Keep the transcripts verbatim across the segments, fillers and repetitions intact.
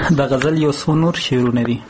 د غزل یو څو نور شعرونه دي.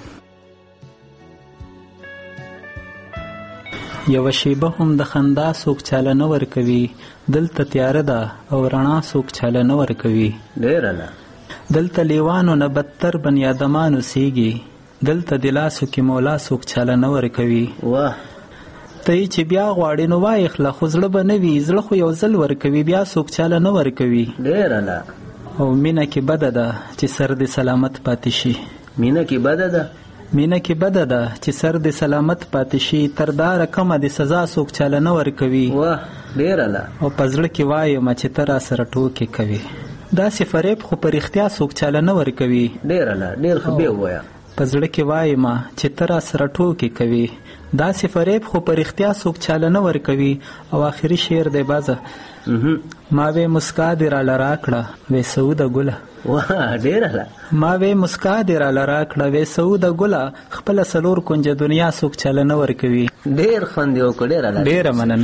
یوه شیبه هم د خندا څوک چاله نه ورکوي، دلته تیاره ده او رڼا څوک چاله نه ورکوي. ډېره ده. دلته لیوانو نه بدتر بني ادمان اوسیږي، دلته د لاسو کې مولا څوک چاله نه ورکوي. واه ته یې چې بیا غواړې نو وایخله، خو زړه به نه وي، زړه خو یو ځل ورکوي بیا څوک چاله نه ورکوي. ډېره ده. او مینه کې بده ده چې سر دې سلامت پاتې شي. مینه کې بده ده مینه کې بده ده چې سر دې سلامت پاتې شي، تر داره کمه د سزا څوک چاله نه ورکوي. واه ډېره ده. او په زړه کې وایم چې ته را سره ټوکې کوي، داسې فریب خو په رښتیا څوک چاله نه ورکوي. ډېره ده. ډېر ښه بیا ووایه. په زړه کې وایم چې ته را سره ټوکې کوي، داسې فریب خو په رښتیا څوک چاله نه ورکوي. او آخري شعر دی بازه. ما وې مسکا دې راله راکړه وې سعوده ګله. واه ډېره ده. ما وې مسکا دې راله راکړه وې سعوده ګله، خپله څلور کونجه دنیا څوک چاله نه ورکوي. ډېر خوند یې وکړ. ډېره ده. ډېره مننه.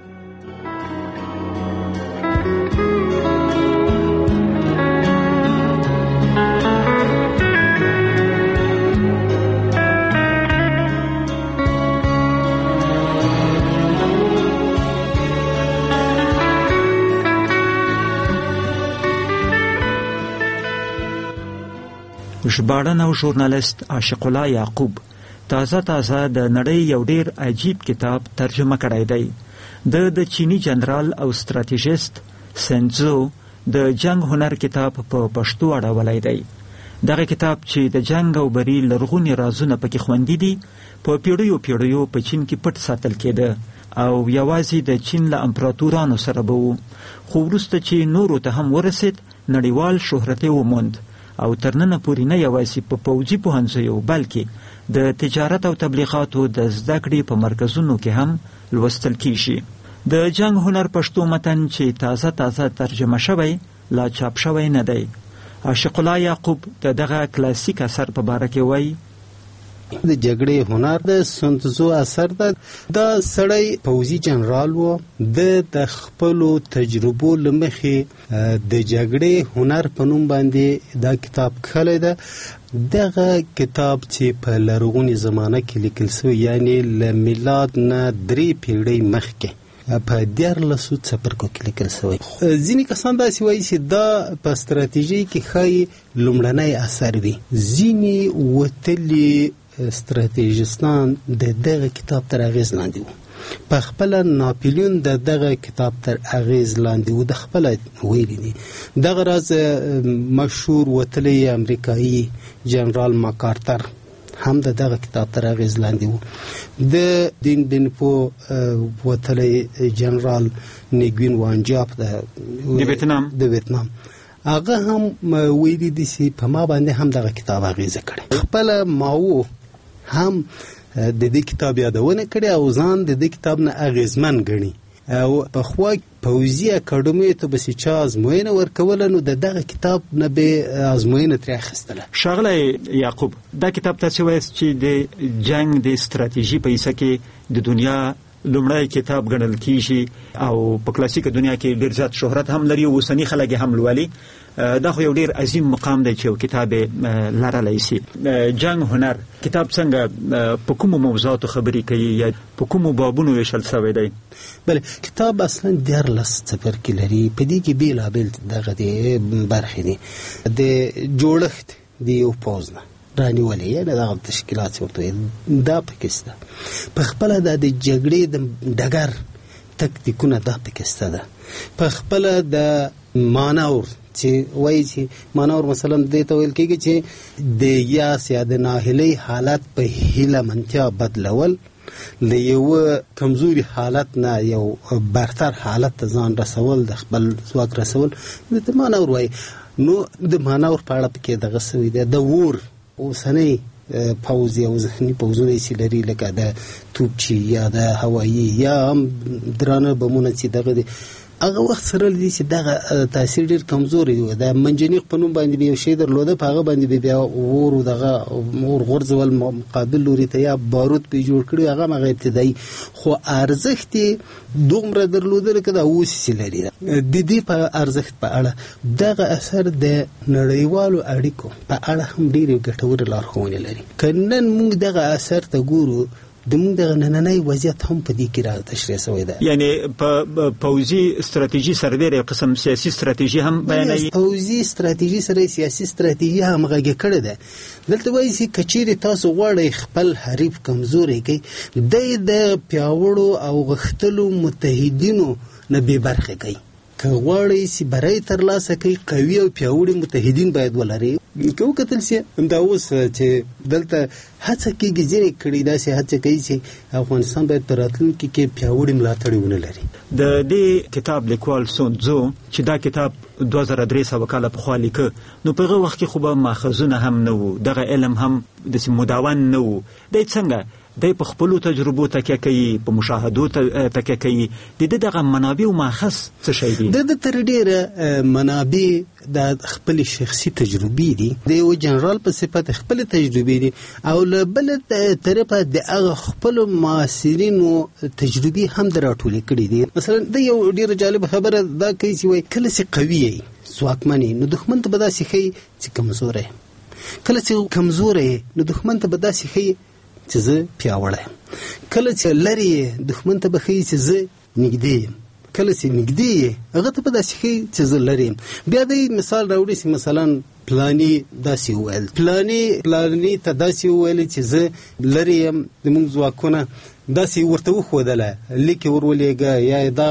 ژباړن او ژورنالیست عاشق الله یعقوب تازه تازه د نړۍ یو ډیر عجیب کتاب ترجمه کړی دی. د د چینی جنرال او ستراتیژیست سنزو د جنگ هنر کتاب په پښتو اړولی دی. دغه کتاب چې د جنگ او بری لرغوني رازونه پکې خوندي دي، په پیړیو پیړیو په چین کې پټ ساتل کېده او یوازې د چین له امپراتورانو سره به و، خو وروسته چې نورو ته هم ورسید نړیوال شهرت یې وموند او تر ننه پورې نه یوازې په پوځي پوهنځیو بلکې د تجارت او تبلیغاتو د زده کړې په مرکزونو کې هم لوستل کیږي. د جنگ هنر پښتو متن چې تازه تازه ترجمه شوی لا چاپ شوی نه دی. عاشق الله یعقوب د دغه کلاسیک اثر په باره کې وایي: د جګړې هنر د سنتزو اثر ده. دا سړی پوځي جنرال و، د د خپلو تجربو له مخې د جګړې هنر په نوم باندې دا کتاب کښلی ده. دغه کتاب چې په لرغونې زمانه کې لیکل شوی، یعنی له میلاد نه درې پیړۍ مخکې په دیارلسو څپرکو کې لیکل شوی. ځینې کسان داسې وایي چې دا په ستراتیژۍ کې ښایي لومړنی اثر وي. ځینې وتلي استراتیژیستان د دغه کتاب تر اغیز لاندې وو. په خپله ناپلیون د دغه کتاب تر اغیز لاندې وو، د خپله ویلي دي. دغه راز مشهور وتلی امریکایي جنرال ماکارتر هم د دغه کتاب تر اغیز لاندې وو. د دین دینپو وتلی جنرال نیګوین وانجاپ د ویتنام د ویتنام هغه هم ویلي دي چې په ما باندې هم دغه کتاب اغیزه کړې. خپله ماو هم د دې کتاب یادونه کړې او ځان د دې کتاب نه اغیزمن ګڼي. او په خوا پوځي اکاډمیو ته به چې چا ازموینه ورکوله، نو د دغه کتاب نه به ازموینه ترې اخیستله. ښاغلی یعقوب، دا کتاب تاسې وایاست چې د جنگ د ستراتیژي په حصه کې د دنیا لومړی کتاب ګڼل کیږي او په کلاسیکه دنیا کې ډېر زیات شهرت هم لري او اوسني خلک هم لولي. دا خو یو ډېر عظیم مقام دی چې یو کتاب لرلی شي. جنگ هنر کتاب څنګه په کومو موضوعاتو خبرې کوي یا په کومو بابونو ویشل شوی دی؟ بله، کتاب اصلا دیارلس څپرکې لري. په دې کې بېلابېل دغه د برخې دي. د جوړښت د یو پوځ نه رانیولې، یعنې دغه تشکیلات ورته وایي، دا پکې شته. په خپله دا د جګړې د ډګر تکتیکونه دا پکې شته ده. په خپله د مانور چې وایي چې مانور مثلا دې ته ویل کېږي چې د یاس یا د ناهیلۍ حالت په هیله منتیا بدلول، له یو کمزوري حالت نه یو برتر حالت ته ځان رسول، د خپل ځواک رسول، د مانور وایي. نو د مانور په اړه پکې دغه شوي دی. د وور اوسنی پوځ یا ذهني پوځونه چې لري، لکه د توپچي یا د هوایي یا هم درانه بمونه چې دغه دي، هغه وخت سره لدی چې دغه تاثیر ډیر کمزوري و. د منجنیق په نوم باندې به یو شی درلوده، په هغه باندې به بیا اور دغه اور غورځول مقابل لوري ته یا بارود په جوړ کړي، هغه مغه ابتدایي خو ارزښت دومره درلوده لکه دا اوس لري. د دې په ارزښت په اړه دغه اثر د نړیوالو اړیکو په اړه هم ډېرې ګټورې لارښوونې لري. که نن موږ دغه اثر ته ګورو، د موږ دغه نننی وضعیت هم په دې کې را تشریح شوی ده. یعنی په پوځي ستراتیژي سربېره یو قسم سیاسي ستراتیژي هم بیانوي. پوځي ستراتیژي سره سیاسي ستراتیژي هم همغږي کړې ده. دلته وایي چې که چیرې تاسو غواړئ خپل حریف کمزوری کړئ، دی د پیاوړو او غښتلو متحدینو نه بې برخې کوي. که غواړئ چې بری ترلاسه کړئ، قوي او پیاوړي متحدین باید ولرئ. که وکتل شي همدا اوس چې دلته هڅه کېږي، ځینې کړي داسې هڅه کوي چې افغانستان باید په راتلونکي کې پیاوړي ملاتړي ونه لري. د دې کتاب لیکوال سون تزو چې دا کتاب دوه زره درې سوه کاله پخوا لیکه، نو په هغه وخت کې خو به ماخذونه هم نه وو، دغه علم هم داسې مدون نه وو. دی څنګه دی په خپلو تجربو تکیه کوي، په مشاهدو تکیه کوي. د دې دغه منابع او ماخذ څه شی دي؟ د د تر ډېره منابع د خپل شخصي تجربې دي، د یو جنرال په صفت خپل تجربې دي، او له بل طرفه د هغه خپلو معاصرینو تجربې هم د راټولې کړي دي. مثلا د یو ډېره جالب خبره دا کوي چې وایي کله چې قوي یې ځواکمن یې نو دښمن ته به داسې ښیي چې کمزوری یې، کله چې کمزوری یې نو دښمن ته به داسې ښیي چې زه پیاوړی یم، کله چې لرې یې دښمن ته به ښیي چې زه نږدې یم، کله چې نږدې یې هغه ته به داسې ښیي چې زه لرې یم. بیا دی مثال راوړي چې مثلا پلانی داسې وویل، پلانی پلانی ته داسې وویل چې زه لرې یم، زموږ ځواکونه داسې ورته وښودله، لیک یې ورولېږه، یا دا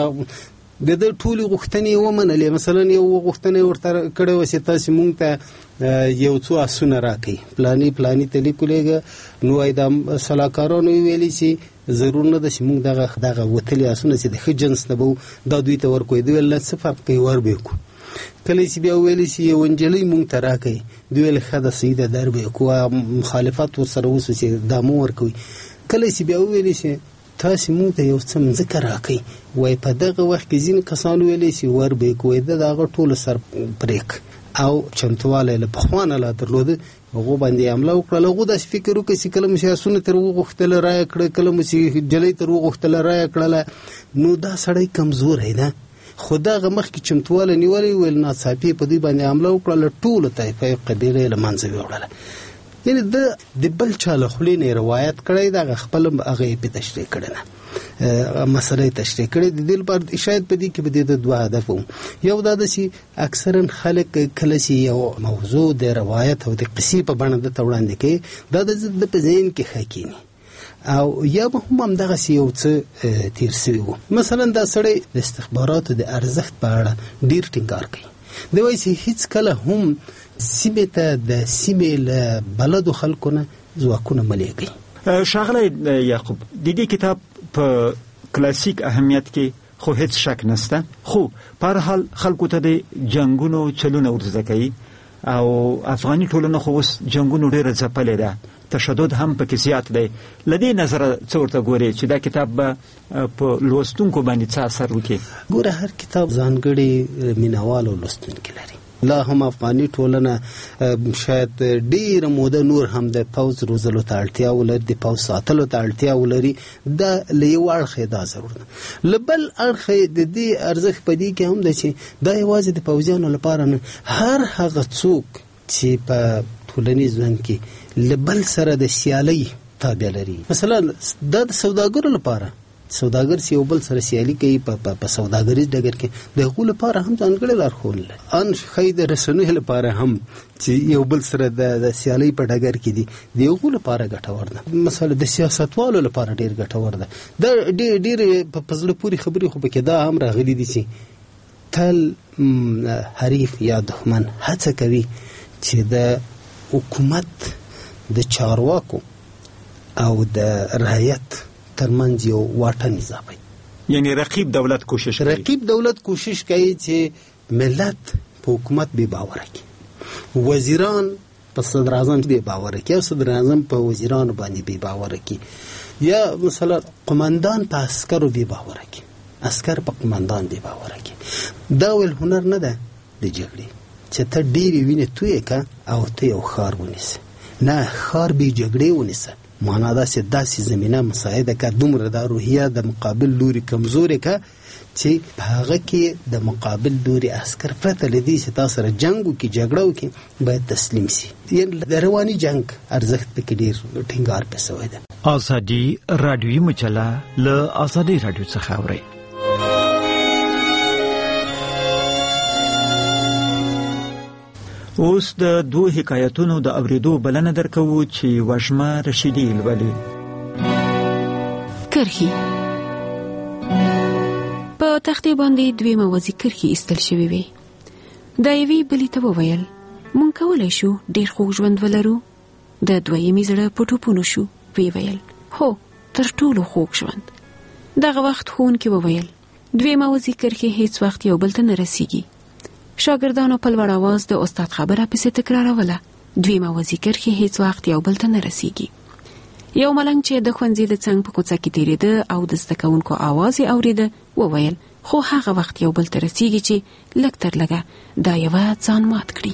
د ده ټولې غوښتنې ومنلې. مثلا یو غوښتنه یې ورته کړې وه چې تاسې موږ ته یو څو آسونه راکړئ، پلاني پلاني ته لیک ولېږه. نو وایي دا سلاکارانو یې ویلي چې ضرور نه ده چې موږ دغه دغه وتلي آسونه چې د ښه جنس نه به دا دوی ته ورکوي. دوی ویل نه څه فرق کوي، ور به یې کړو. کله چې بیا ویلي چې یو نجلۍ موږ ته راکړئ، دوی ویل ښه ده صحیح ده، در به یې کړو. مخالفت ورسره وشو چې دا مه ورکوئ. کله چې بیا وویلي چې تاسې موږ ته یو څه مځکه راکړئ، وایي په دغه وخت کې ځینې کسان ویلي چې ور به یې کړو. د هغه ټولو سر پرېک او چمتوالی له پخوا نه لا درلوده، هغو باندې حمله وکړله. هغو داسې فکر وکړي چې کله مو چې آسونه تر وغوښتله رایه کړه، کله مو چې نجلۍ تر وغوښتله رایه کړله، نو دا سړی کمزوری ده. خو دغه مخکې چمتوالی نیولی، ویل ناڅاپي په دوی باندې حمله وکړله، ټولو طایفه قبیله یې له منځه ویوړله. یعنې د د بل چا له خولې نه روایت کړی، دغه خپل هغه یې پې تشریح کړی نه، مسله یې تشریح کړې. د دې لپاره شاید په دې کې به د دوه هدف وو. یو دا ده چې اکثرا خلک کله چې یو موضوع د روایت او د قصې په بڼه درته وړاندې کوي، دا د په ذهن کې ښه کېني، او یا به هم همدغسې یو څه تېر سوي وو. مثلا دا سړی د استخباراتو د ارزښت په اړه ډېر ټینګار کوي. دی وایي چې هېڅ کله هم سیمې ته د سیمې له بلدو خلکو نه ځواکونه مه لېږئ. ښاغلی یعقوب، د دې کتاب په کلاسیک اهمیت کې خو هیڅ شک نشته، خو په هر حال خلکو ته د جنګونو چلونه ورزده کوي، او افغاني ټولنه خو اوس جنګونو ډېره ځپلې ده، تشدد هم پکې زیات دی. له دې نظره څه ورته ګورې چې دا کتاب به په لوستونکو باندې څه اثر وکړي؟ ګوره، هر کتاب ځانګړي مینهوال او لوستونکي لري. لا هم افغاني ټولنه شاید ډیره موده نور هم د پوځ روزلو ته اړتیا ولري، د پوځ ساتلو ته اړتیا ولري. دا له یو اړخه دا ضرور ده. له بل اړخه د دې ارزښت په دې کې هم ده چې دا یوازې د پوځیانو لپاره نه، هر هغه څوک چې په ټولنیز ژوند کې له بل سره د سیالۍ تابع لري. مثلا دا د سوداګرو لپاره، سوداګر چې یو بل سره سیالي کوي په سوداګریز ډګر کې، د هغو لپاره هم ځانګړی لارښوونه لري. ان ښایي د رسنیو لپاره هم چې یو بل سره د سیالۍ په ډګر کې دي، د هغو لپاره ګټور ده. مثلا د سیاستوالو لپاره ډېر ګټور ده. دا ډېر ډېر په زړه پورې خبرې خو پکې دا هم راغلي دي چې تل حریف یا دښمن هڅه کوي چې د حکومت د چارواکو او د رعیت ترمنځ یو واټن اضافه، یعنی رقیب دولت کوشش کوي رقیب دولت کوشش کوي چې ملت په حکومت بې باوره کړي، وزیران په صدر اعظم بې باوره کړي، او صدر اعظم په وزیرانو باندې بې باوره کړي، یا مثلا قماندان په عسکرو بې باوره کړي. عسکر په قمندان بې باوره کړي. دا ویل هنر نه ده د جګړې چې ته ډېرې وینې تویې که او ته یو ښار ونیسه. نه، ښار بې جګړې ونیسه. معنا داسې داسې زمینه مساعده که، دومره دا روحیه د مقابل لوري کمزورې که چې په هغه کې د مقابل لوري عسکر پرته له دې چې تا سره جنګ وکړي، جګړه وکړي، باید تسلیم سي. یعنې د رواني جنګ ارزښت پکې ډېر ټینګار پې سوی ده. ازادي راډیویي مجله له ازادي راډیو څخه اورئ. اوس د دوه حکایتونو د اوریدو بلنه درکوو چې وژمه رشیدي لولي. کرخي په تختې باندې دوی موازي کرخي ایستل شوي وي. دا یوې بلې ته وویل مونږ کولی شو ډېر خوږ ژوند ولرو. د دویمې زړه په ټوپونو شو. وی ویل هو، تر ټولو خوږ ژوند. دغه وخت ښوونکي وویل دوی موازي کرخي هیڅ وخت یو بل ته نه رسیږي. شاګردانو په لوړ اواز د استاد خبره پسې تکراروله. دوی موازي کرخي هیڅ وخت یو بل ته نه رسیږي. یو ملنګ چې د ښوونځي د څنګ په کوڅه کې تېرېده او د زده کوونکو آواز یې اورېده وویل خو هغه وخت یو بل ته رسیږي چې لږ تر لږه دا یوه ځان مات کړي.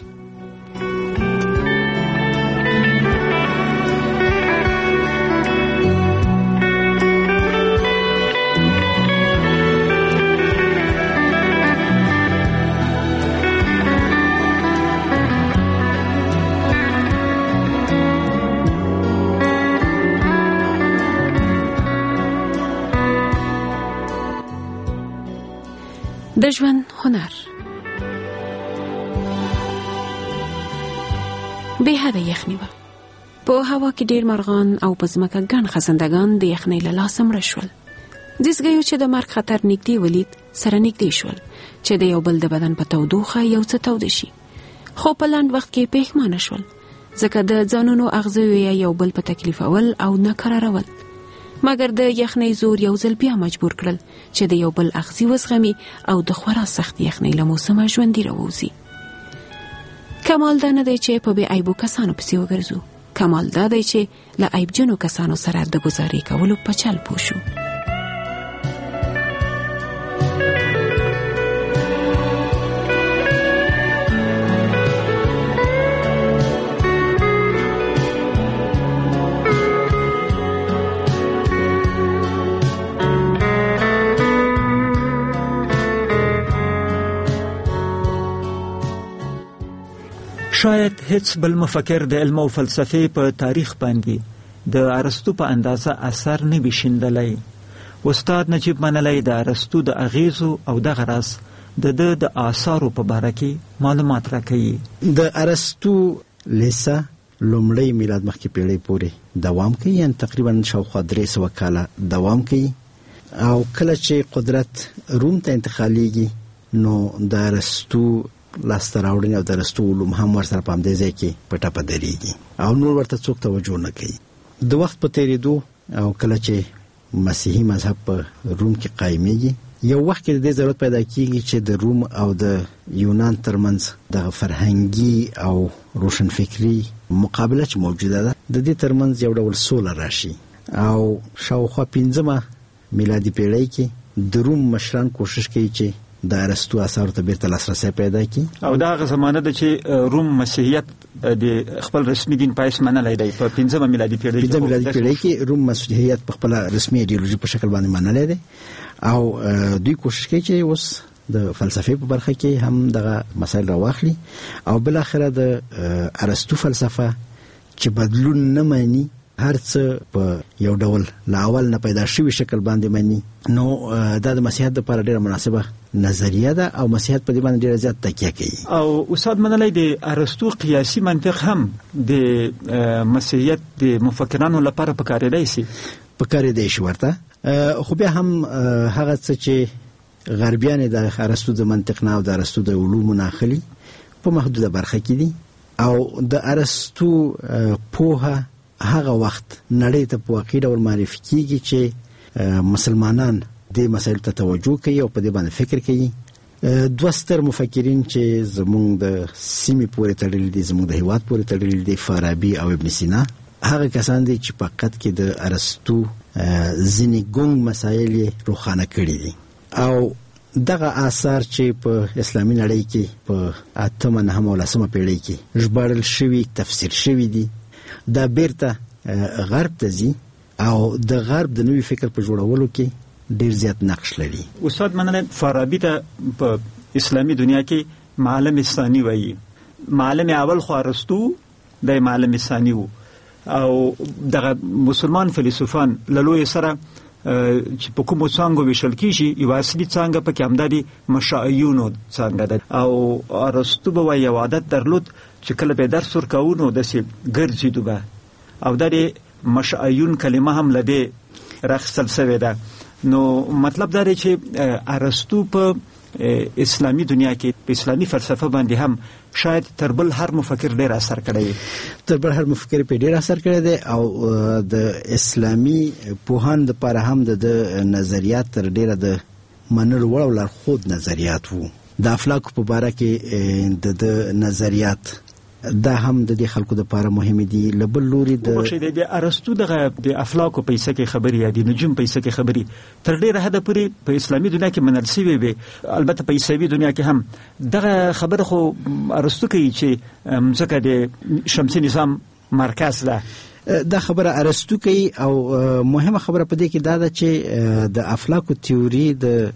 د ژوند هنر. بې حده یخني وه. په هوا کې ډېر مرغان او په ځمکه ګڼ خزندګان د یخنۍ له لاسه مړه شول. ځیځګیو چې د مرګ خطر نږدې ولید سره نږدې شول چې د یو بل د بدن په تودوخه یو څه توده شي، خو په لنډ وخت کې پښیمانه شول ځکه د ځانونو اغزیو یې یو بل په تکلیفول او نه قرارول. مګر د یخنۍ زور یو ځل بیا مجبور کړل چې د یو بل اغزي وزغمي او د خورا سخت یخنۍ له موسمه ژوندي راووځي. کمال دا نه دی چې په بې عیبو کسانو پسې وګرځو، کمال دا دی چې له عیبجنو کسانو سره د ګزارې کولو په چل پوه شو. شاید هیڅ بل مفکر د علم او فلسفې په تاریخ باندې د ارسطو په اندازه اثر نه وي شیندلی. استاد نجیب منلی د ارسطو د اغیزو او دغه راز د ده د آثارو په باره کې معلومات راکوي. د ارسطو لیسه لومړی میلاد مخکې پیړۍ پورې دوام کوي، یعنې تقریبا شاوخوا درې سوه کاله دوام کوي. او کله چې قدرت روم ته انتقالیږي نو د ارسطو لاسته راوړنې او د ارسطو علوم هم ورسره په همدې ځای کې په ټپه درېږي او نور ورته څوک توجه نه کوي. د وخت په تېرېدو او کله چې مسیحي مذهب په روم کې قایمېږي یو وخت کې د دې ضرورت پیدا کېږي چې د روم او د یونان ترمنځ دغه فرهنګي او روشنفکري مقابله چې موجوده ده د دې ترمنځ یو ډول سوله راشي. او شاوخوا پنځمه میلادي پیړۍ کې د روم مشران کوشش کوي چې د ارسطو اثارو ته بیرته لاسرسی پیدا کړي. او دا هغه زمانه ده چې روم مسیحیت د خپل رسمي دین پایس منلی دی. په پنځمه میلادي پیړۍ کې پنځمه میلادي پیړۍ کې روم مسیحیت په خپل رسمي ایډیولوژي په شکل باندې منلی دی او دوی کوشش کوي چې اوس د فلسفې په برخه کې هم دغه مسایل راواخلي او بل اخره د ارسطو فلسفه چې بدلون نه مانی، هر څه په یو ډول لا اول نه پیدا شوی شکل باندې مانی، نو دا د مسیحیت لپاره ډیره مناسبه نظریه ده او مسیحیت په دې باندې ډیره زیات تکیه کوي. او استاد منلی د ارسطو قیاسي منطق هم د مسیحیت د مفکرانو لپاره پکارېدی سي پکارېدی شي ورته، خو بیا هم هغه څه چې غربیان د ارسطو د منطق نه او د ارسطو د علومو نه اخلي په محدوده برخه کې دي. او د ارسطو پوهه هغه وخت نړۍ ته په واقعي ډول معرفي کیږي چې مسلمانان دې مسایلو ته توجه کوي او په دې باندې فکر کوي. دوه ستر مفکرین چې زموږ د سیمې پورې تړلي دي، زموږ د هیواد پورې تړلي دي، فارابي او ابن سینا، هغه کسان دي چې په حقیقت کې د ارسطو ځینې ګونګ مسایل یې روښانه کړي دي. او دغه آثار چې په اسلامي نړۍ کې په اتمه نهمه او لسمه پیړۍ کې ژباړل شوي تفسیر شوي دي دا بیرته غرب ته ځي او د غرب د نوي فکر په جوړولو کې ډیر زیات نقش لري. استاد مننه. فارابي ته په اسلامي دنیا کې معلم ثانی وایي. معلم اول خو ارسطو د معلم ثانی وو او دغه مسلمان فیلسوفان له لوی سره چې په کومو څانګو ویشل کیږي یو اصلي څانګه پکې همدا دي مشایعونو څانګه ده او ارسطو به یو عادت درلود چې کله به درس ورکاو نو داسې ګرځېدو به او دا د مشایعون کلمه هم لدې راخستل شوې ده. نو مطلب دا دی چې ارسطو په اسلامي دنیا کې په اسلامي فلسفه باندې هم شاید تر بل هر مفکر ډیر اثر کړی تر بل هر مفکر په ډیر اثر کړی دی او د اسلامي پوهان د لپاره هم د نظریات تر ډیره د منلو وړ لارښود نظریات وو. د افلاک په باره کې د نظریات دا هم د دې خلکو د لپاره مهم دي. لبل لوري د بخښي د ارسطو دغه د افلاک په پیسه کې خبري یا د نجوم پیسه کې خبري تر ډیره حد پورې په اسلامي دنیا کې منل شوی وي. البته په عیسوي دنیا کې هم دغه خبره خو ارسطو کوي چې ځکه د شمسي نظام مرکز ده. دا خبره ارسطو کوي او مهمه خبره په دې کې دا ده چې د افلاک تیوري د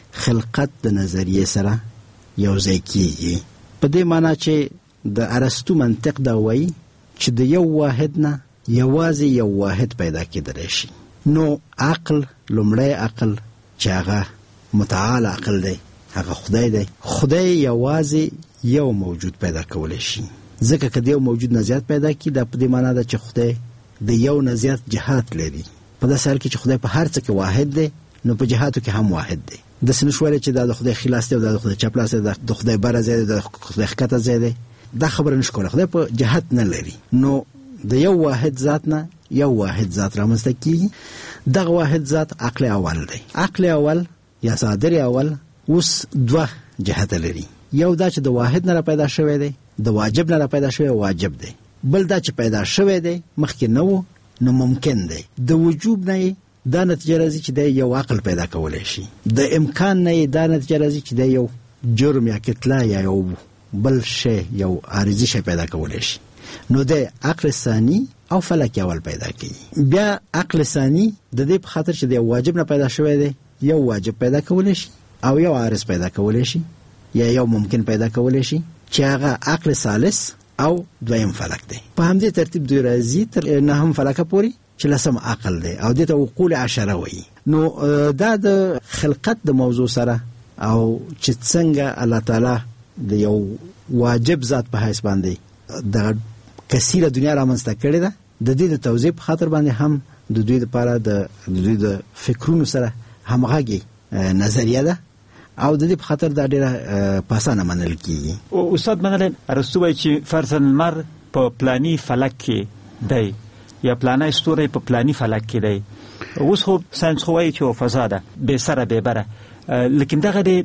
خلقت د نظریه سره یو ځای کیږي. په دې معنی چې د ارسطو منطق دا وایي چې د یو واحد نه یوازې یو واحد پیدا کېدلی شي. نو عقل لومړی عقل چې هغه متعال عقل دی هغه خدای دی. خدای یوازې یو موجود پیدا کولی شي ځکه که د یو موجود نه زیات پیدا کړي دا په دې معنا ده چې خدای د یو نه زیات جهات لري. په داسې حال کې چې خدای په هر څه کې واحد دی نو په جهاتو کې هم واحد دی. داسې نشولی چې دا د خدای خلاص دی او دا د خدای چپ لاس دی د خدای بره ځای دی د خدای ښکته ځای دی. دا خبره نشو کولی. خدای په جهت نه لري. نو د یو واحد ذات نه یو واحد ذات رامنځته کیږي. دغه واحد ذات عقل اول دی. عقل اول یا صادر اول اوس دوه جهت لري. یو دا چې د واحد نه پیدا شوی دی د واجب نه پیدا شوی واجب دی. بل دا چې پیدا شوی دی مخکې نه و نو ممکن دی. د وجوب نه دا نتیجه راځي چې د یو عقل پیدا کولی شي. د امکان نه دا نتیجه راځي چې د یو جرم یا کتله یا یو بل شی یو عارضی شی پیدا کولی شي. نو د عقل ثانی او فلک اول پیدا کوي. بیا عقل ثانی د دې په خاطر چې د واجب نه پیدا شوی دی یو واجب پیدا کولی شي او یو عارض پیدا کولی شي یا یو ممکن پیدا کولی شي چې هغه عقل ثالث او دویم فلک دی. په همدې ترتیب دوی راځي تر نهم فلک پورې چې لسم عقل دی او دې ته عقول عشره وایي. نو دا د خلقت د موضوع سره او چې څنګه الله تعالی د یو واجب ذات په حیث باندې د کثیره دنیا رامنځته کړې ده د دې د توضیح په خاطر باندې هم د دوی لپاره د دوی د فکرونو سره همغږي نظریه ده او د دې په خاطر دا ډیره پاسانه منل کیږي. او استاد منل ارسطو وایي چې فرضاً لمر په پلاني فلک کې دی یا پلانه ستوری په پلاني فلک کې دی. اوس خو ساينس خو وایي چې فضا ده به سره به بره لیکن دغه د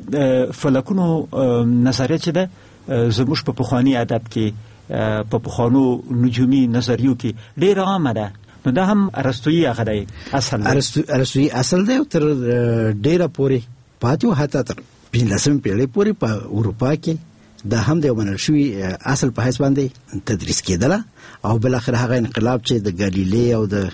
فلکونو نظریه چې ده زموږ په پخوانی ادب کې په پخوانو نجومي نظریو کې ډېر عامه ده. نو دا هم ارسطویي هغه دی اصل ارسطویي اصل دی تر ډېره پورې پاتې و حتی تر پنځلسمې پیړۍ پورې په اروپا کې دا هم د منل شوي اصل په حیث باندې تدریس کېدله او بلاخره هغه انقلاب چې د ګالیلي او د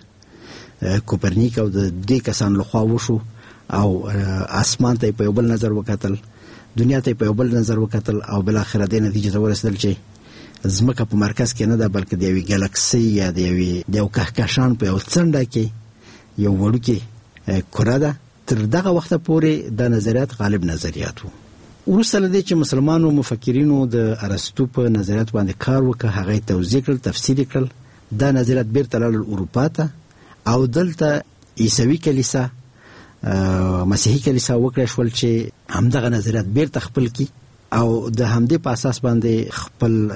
کوپرنیک او د دې کسانو لخوا وشو او اسمان ته په یو بل نظر وکتل دنیا ته په یو بل نظر وکتل او بلاخره دې نتیجه ته ورسېدل چې ځمکه په مرکز کې نه ده بلکې د یوې ګالاکسي یا د یوې د یو کهکشان په یو څنډه کې یو وړوکې کره ده. تر دغه وخته پورې دا نظریات غالب نظریات وو. وروسته له دې چې مسلمانو مفکرینو د ارسطو په نظریات باندې کار وکړ هغه یې توضیح کړل تفسیر کړل دا نظریات بیرته لاړل اروپا ته او دلته عیسوي کلیسا مسیحي کلیسا وکړه شول چې همدغه نظریات بیرته خپل کړي او د همدې په اساس باندې خپل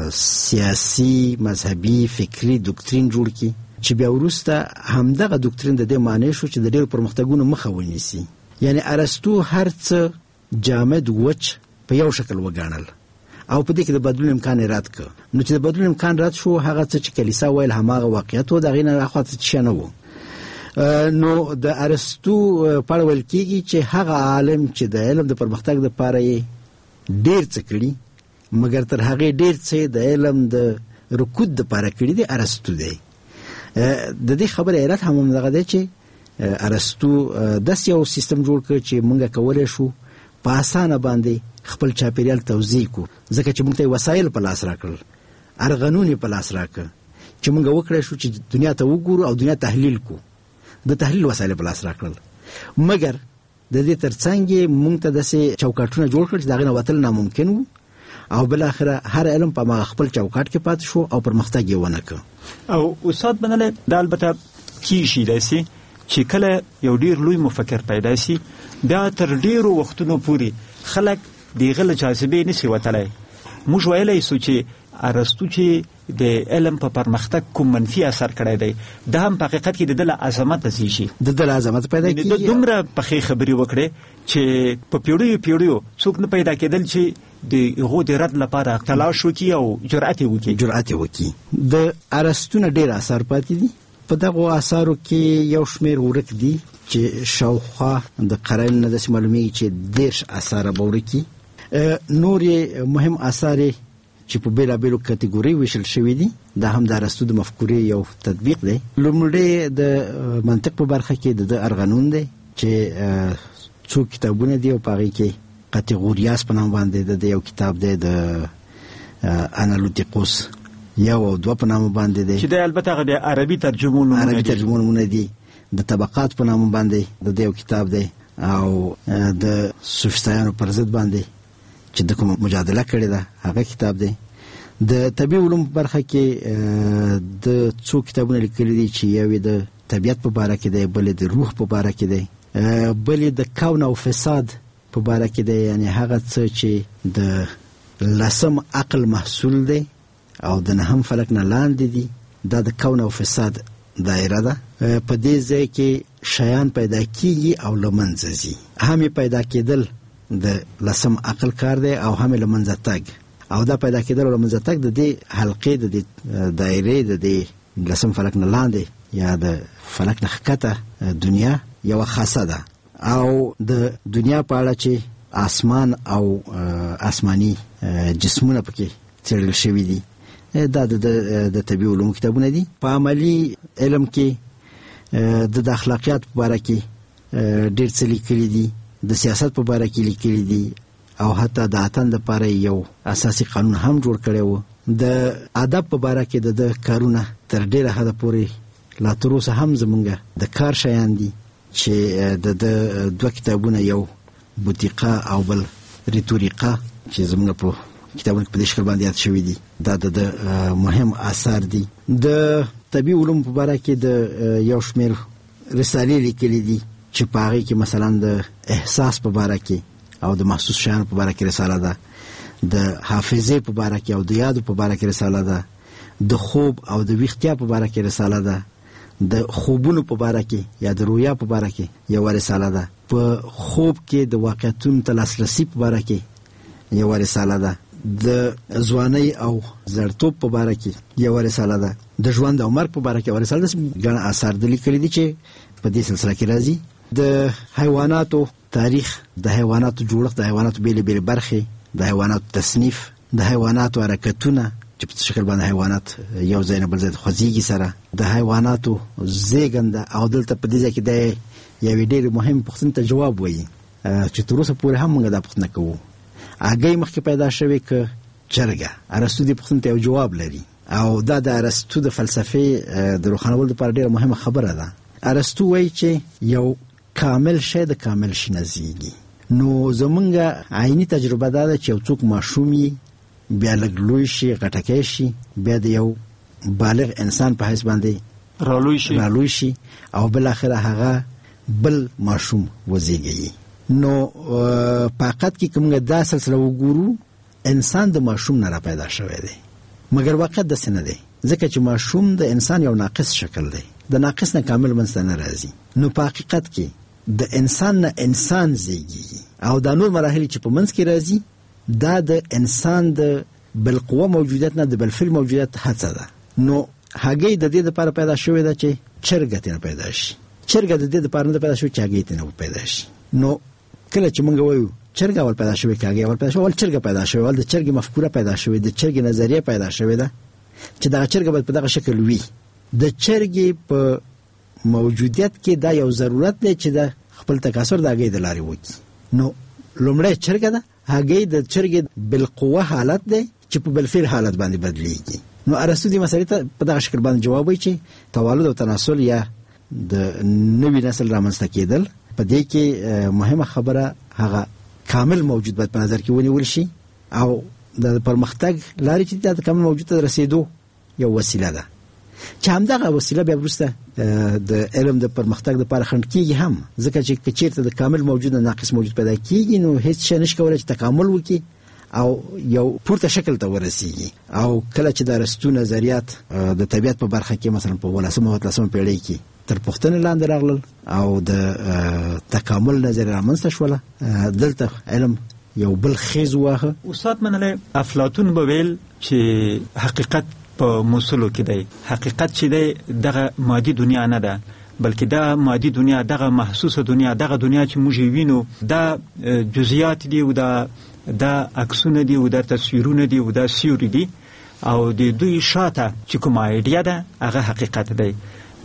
سیاسي مذهبي فکری دوکترین جوړ کړي چې بیا وروسته همدغه دوکترین د دې معنی شو چې د ډېر پرمختګونو مخه ونیسي. یعنی ارسطو هر څه جامد وچ په یو شکل وګڼل او په دې کې د بدلون امکان رد کړ. نو چې د بدلون امکان رد شو هغه څه چې کلیسا ویل هماغه واقعیت و دغه نه اخواته شنه وو. نو د ارسطو په اړه ویل کېږي چې هغه عالم چې د علم د پرمختګ لپاره یې ډېر څه کړي مګر تر هغه ډېر څه د علم د رکود لپاره کړي دی ارسطو دی. د دې خبره علت هم دغه دی چې ارسطو داسې یو سیستم جوړ کړ چې موږ کولی شو په اسانه باندې خپل چاپیریال توضیح کړو ځکه چې موږ ته وسایل په لاس راکړل، ارغنون په لاس راکړ چې موږ وکړای شو چې دنیا ته وګورو او دنیا تحلیل کو. د تحلیل وسایل په لاس راکړل مګر د دې ترڅنګ موږ ته داسې چوکاټونه جوړ کړل چې دغه نه وتل ناممکن وو او بل اخره هر علم په ما خپل چوکاټ کې پاتې شو او پرمختګ یې ونه کړ. او استاد بنله د البته کیشي داسي چې کله یو ډیر لوی مفکر پیدا شي بیا تر ډیرو وختونو پوري خلک دغه جاذبه نشي وتلای. موږ ویلای سو چې ارسطو چې د علم په پرمختګ کوم منفي اثر کړی دی دا هم په حقیقت کې د دل عظمت زی شي د دل عظمت پیدا کیږي. د دومره په خبري وکړي چې په پیړیو پیړیو څوک نه پیدا کېدل چې د هغو د رد لپاره تلاش وکړي او جرأت وکړي جرأت وکړي. د ارسطو نه ډیر اثر پاتې دي. په دغه اثارو کې یو شمیر ورک دي چې شاوخوا د قرن نه د معلومي چې دیش اثر بورکی. نور مهم اثار چې په بیلا بیلو کټګوري ویشل شوی دي دا هم د ارسطو د مفکورې یو تطبیق دی. لومړی د منطق په برخه کې د ارغنون دی چې څو کتابونه دي او پاره کې کټګوریاس په نام باندې د یو کتاب دی د انالوتیکوس یو او دوه په نام باندې دی چې د البته د عربي ترجمهونه عربي ترجمهونه دي. د طبقات په نام باندې د یو کتاب دی او د سوفسطایانو پر ضد باندې چې د کوم مجادله کړې ده هغه کتاب دی. د طبي علوم په برخه کې د څو کتابونه لیکل دي چې یو د طبيعت په اړه کې دی، بل د روح په اړه کې دی، بل د کون او فساد په اړه کې دی، یعنی هغه څه چې د لسم عقل محصول دی او د نهم فلک نه لاندې دي. دا د کون او فساد دایره ده. په دې ځای کې شیان پیدا کیږي او لمنځه ځي. هم پیدا کېدل د لسم عقل کار دی او هم لمنځه تګ او دا پیدا کېدل او لمنځه تګ د دې حلقې د دایره د دې لسم فلک نه لاندې یا د فلک نه ښکته دنیا یو خاصه ده. او د دنیا په اړه چې اسمان او آسماني جسمونه پکې څېړل شوي دي دا د د طبي علوم کتابونه دي. په عملی علم کې د اخلاقیات په اړه کې ډېر څه لیکلي دي، د سیاست په اړه کې لیکلي دي او حتی د اتن لپاره یو اساسي قانون هم جوړ کړی و. د ادب په اړه کې د کارونه تر ډېره حده پورې لا تر اوسه هم زمونږ د کار شیان دي چې د دوه کتابونه یو بوتیقه او بل ریتوریقه چې زمونږ په کتابونه په دې شکل باندې یاد شوي دي دا د مهم آثار دي. د طبي علوم په اړه کې د یو شمیر رسالې لیکلي دي چې په هغه کې مثلا د احساس په اړه کې او د محسوس شیانو په اړه کې رساله ده، د حافظې په اړه کې او د یادو په اړه کې رساله ده، د خوب او د ویښتیا په اړه کې رساله ده، د خوبونو په اړه کې یا د رویا په اړه کې یو رساله ده، په خوب کې د واقعیتونو ته لاسرسي په اړه کې یو رساله ده، د ځوانۍ او زړتوب په اړه کې یو رساله ده، د ژوند او مرګ په اړه کې یو رساله ده. ګڼ آثار د لیکلي دي چې په دې سلسله کې راځي. د حیواناتو تاریخ، د حیواناتو جوړښت، د حیواناتو بیلې بیلې برخې، د حیواناتو تصنیف، د حیواناتو حرکتونه چې په شکل باندې حیوانات یو ځای نه بل ځای خوځېږي سره، د حیواناتو زېږنده او دلته په دې ځای کې د یوې ډېرې مهمې پوښتنې ته جواب وایي چې تر اوسه پورې هم موږ دا پوښتنه کوو. هګۍ مخکې پیدا شوې که چرګه؟ ارسطو دې پوښتنې ته یو جواب لري او دا د ارسطو د فلسفې د روښانولو لپاره ډېره مهمه خبره ده. ارسطو وایي چې یو کامل شی د کامل شي نه زیږي. نو زمونږ عیني تجربه دا ده چې یو څوک ماشوم وي، بیا لږ لوی شي، غټکی شي، بیا د یو بالغ انسان په حیث باندې رالوی شي رالوی شي او بل اخره هغه بل ماشوم وزیږي. نو په حقیقت کې کومه دا سلسله وګورو انسان د ماشوم نه را پیدا شوی دی، مګر واقعیت داسې نه دی ځکه چې ماشوم د انسان یو ناقص شکل دی، د ناقص نه کامل منځته نه راځي. نو په حقیقت کې د انسان نه انسان زیږي او دا نور مراحل چې په منځ کې راځي دا د انسان د بالقوه موجودیت نه د بالفعل موجودیت هڅه ده. نو هګۍ د دې لپاره پیدا شوې ده چې چرګ ته پیدا شي. چرګه د دې لپاره نه پیدا شو چې هګۍ ته نه پیدا شي. نو کله چې موږ وایو چرګه ول پیدا شوی کاږي ول پیدا شوی ول چرګه پیدا شوی ول د چرګې مفکوره پیدا شوی د چرګې نظریه پیدا شوی ده چې دا چرګه په دغه شکل وي. د چرګې په موجودیت کې دا یو ضرورت دی چې د خپل تکاثر د هګۍ د لارې وکړي. نو لومړی چرګه ده، هګۍ د چرګې بالقوه حالت دی چې په بالفعل حالت باندې بدلیږي. نو ارسطو دې مسلې ته په دغه شکل باندې جواب وایي چې توالد او تناسل یا د نوې نسل رامنځته کېدل په دې کې مهمه خبره هغه کامل موجود باید په نظر کې ونیول شي او د پرمختګ لارې چې د کامل موجود ته رسیدو یو وسیله ده چې همدغه وسیله بیا وروسته د علم د پرمختګ لپاره خنډ کېږي هم، ځکه چې چیرته د کامل موجود نه ناقص موجود پیدا کېږي نو هیڅ شی نشي کولی چې تکامل وکړي او یو پورته شکل ته ورسیږي. او کله چې د ارسطو نظریات د طبیعت په برخه کې مثلا په ولسمه او اتلسمه پیړۍ کې تر پوښتنې لاندې راغلل او د تکامل نظریه رامنځته شوله، دلته علم یو بل خیز واخه. استاد منله افلاطون به ویل چې حقیقت په موصلو کې دی. حقیقت چې دی دغه مادي دنیا نه ده بلکې دا مادي دنیا، دغه محسوسه دنیا، دغه دنیا چې موږ وینو دا جزئیات دي او دا دا عکسونه دي او دا تصویرونه دي او دا سیوري دي او د دوی شاته چې کومه ایډیا ده هغه حقیقت دی.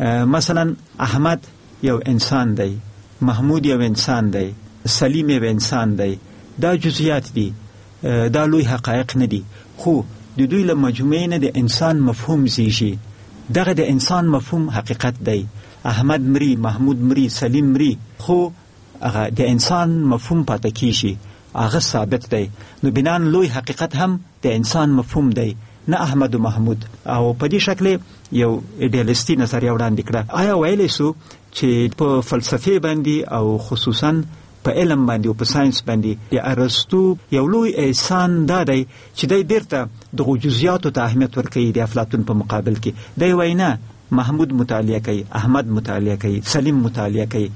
مثلا احمد یو انسان دی، محمود یو انسان دی، سلیم یو انسان دی، دا جزئیات دي، دا لوی حقایق نه دي، خو د دوی له مجموعې نه د انسان مفهوم زیږي. دغه د انسان مفهوم حقیقت دی. احمد مری، محمود مری، سلیم مری، خو هغه د انسان مفهوم پاتې کیږي، هغه ثابت دی. نو بنان لوی حقیقت هم د انسان مفهوم دی، نه احمد و محمود. او په دې شکل یو ایډیالیسټي نظریه وړاندې کړه. آیا ویلی سو چې په فلسفه باندې او خصوصا په علم باندې او په ساينس باندې د ارسطو یو لوی احسان دا دی چې دی بیرته دغه جزئیاتو ته اهمیت ورکوي د افلاطون په مقابل کې. دی وایي نه، محمود مطالعه کوي، احمد مطالعه کوي، سلیم مطالعه کوي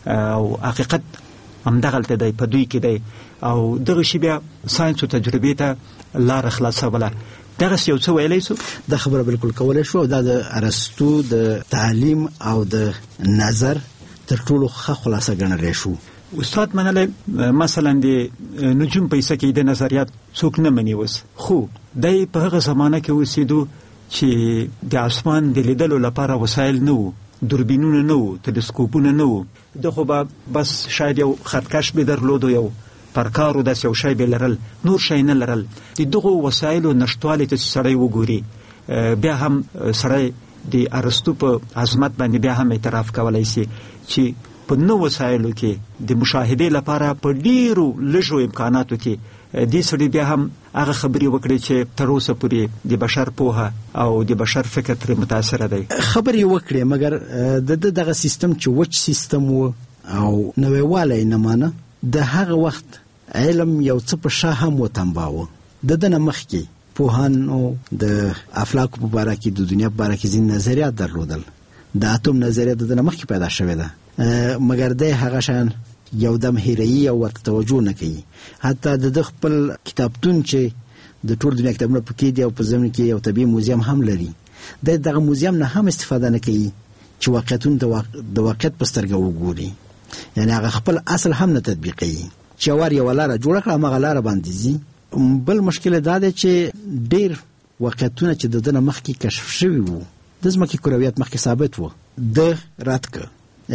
او حقیقت همدغلته دی، په دوی کې دی او دغه شی بیا ساينس او تجربې ته لار خلاصوله. دغه یو څه ویلی سو دا خبره بالکل کولای شو. دا د ارسطو د تعلیم او د نظر تر ټولو ښه خلاصه ګڼلی شو. استاد منله مثلا د نجوم په حصه کې د نظریات څوک نه مني اوس، خو دی په هغه زمانه کې اوسېدو چې د اسمان د لیدلو لپاره وسایل نه وو، دوربینونه نه وو، تلسکوپونه نه وو. د خو به بس شاید یو خطکش به درلودو، یو پرکارو داسې یو شی به لرل، نور شی نه لرل. د دغو وسایلو نشتوالي ته سړی وګوري بیا هم سړی د ارسطو په عظمت باندې بیا هم اعتراف کولی شي چې په نو وسایلو کې د مشاهدې لپاره په ډیرو لږو امکاناتو کې دې سړي بیا هم هغه خبرې وکړي چې تر اوسه پورې د بشر پوهه او د بشر فکر ترې متاثره دی. خبرې وکړي مګر د دغه سیستم چې وچ سیستم و او نویوالی نه مانه، د هغه وخت علم یو څه په شا هم وتنباوه. د دنه مخکې پوهانو د افلاکو په باره کې د دنیا په باره کې ځینې نظریات درلودل. د اتوم نظریه د دنه مخکې پیدا شوې ده مګر دی هغه شان یو دم هیروي او ورته توجه نه کوي. حتی د خپل کتابتون چې د ټول دنیا کتابونه پکې دي او په ضمن کې یو طبي موزیم هم لري، د دغه موزیم نه هم استفاده نه کوي چې واقعیتونه د واقعیت په سترګه وګوري. یعنی هغه خپل اصل هم نه تطبیقوي چې ور یو لاره جوړه کړه هغه لاره باندې ځي. بل مشکل دا دی چې ډیر واقعیتونه چې د دنه مخکې کشف شوي وو، د ځمکې کرویت مخکې ثابت وو، د رد که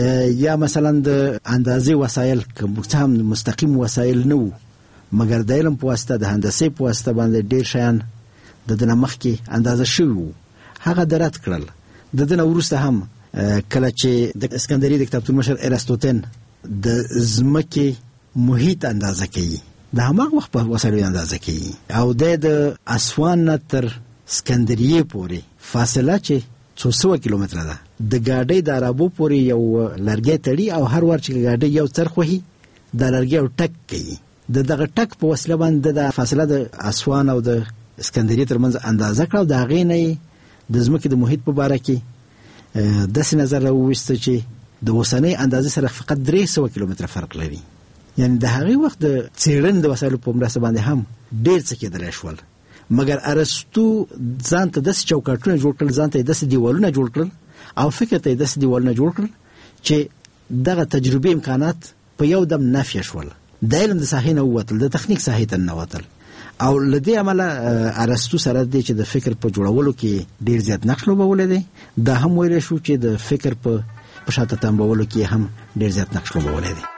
یا مثلا د اندازې وسایل که هم مستقیم وسایل نه وو مګر د علم په واسطه د هندسې په واسطه باندې ډیر شیان د دنه مخکې اندازه شوي وو، هغه د رد کړل. د دنه وروسته هم کله چې د اسکندریه د کتابتون مشر ارسطوطن د ځمکې محیط اندازه کوي، د هماغه وخت په وسایلو اندازه کوي او د اسوان نه تر اسکندریه پورې فاصله چې څو سوه کیلومتره ده، د ګاډۍ د عربو پورې یو لرګی تړي او هر وار چې ګاډۍ یو څرخ وهي د لرګي یو ټک کوي. د دغه ټک په وسیله باندې د فاصله د اسوان او د اسکندریه ترمنځ اندازه کړه او د هغې نه د ځمکې د محیط په باره کې داسې نظر راوویسته چې د اوسنۍ اندازې سره فقط درې سوه کیلومتره فرق لري. یعنی د هغې وخت د څېړنې د وسایلو په مرسته باندې هم ډېر څه کېدلی شول مګر ارسطو ځان ته داسې چوکاټونه جوړ کړل، ځان ته یې داسې دیوالونه جوړ کړل او فکر ته یې داسې دیوالونه جوړ کړل چې دغه تجربه امکانات په یو دم نافي شول، د علم د ساحې نه ووتل، د تخنیک ساحې ته نه ووتل. او لدې عمله ارسطو سره د چې د فکر په جوړولو کې ډیر زیات نقش لوبولی دی. دا هم ویل شو چې د فکر په شاته تنبولو کې هم ډیر زیات نقش لوبولی دی.